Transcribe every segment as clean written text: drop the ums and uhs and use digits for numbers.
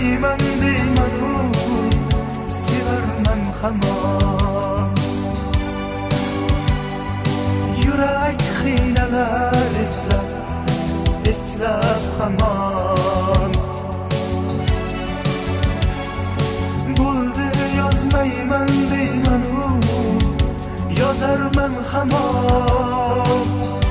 sevmayman deyman-u, sevarman hamon. Yurak qiynalar eslab hamon. Bo'ldi yozmayman deyman-u, yozarman hamon.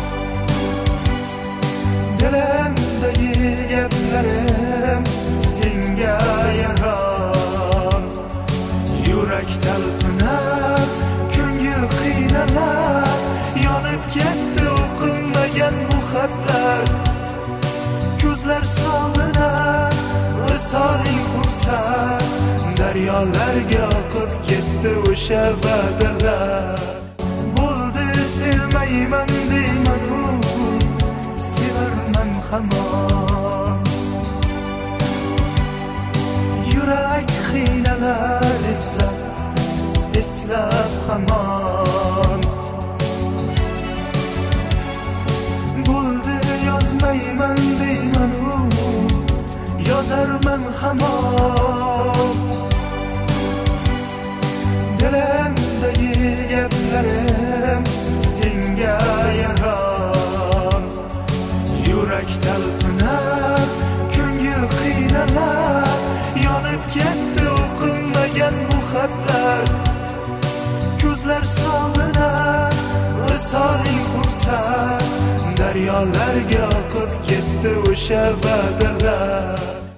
Dilimdagi gaplarim senga yaron. Yurak talpinar, ko'ngil qiynalar, yonib ketdi o'qilmagan bu xatlar. Ko'zlar sovinar, visoling xursand, daryolarga oqib ketdi o'sha va'dalar. Bo'ldi sevmayman deyman-u, sevarman hamon. Yurak qiynalar eslab hamon. Bo'ldi yozmayman deyman-u, yozarman hamon. Dilimdagi gaplarim senga yaron. Yurak talpinar, ko'ngil qiynalar, yonib ketdi o'qilmagan bu xatlar. Ko'zlar sovinar, visoling xursand, daryolarga oqib ketdi o'sha va'dalar.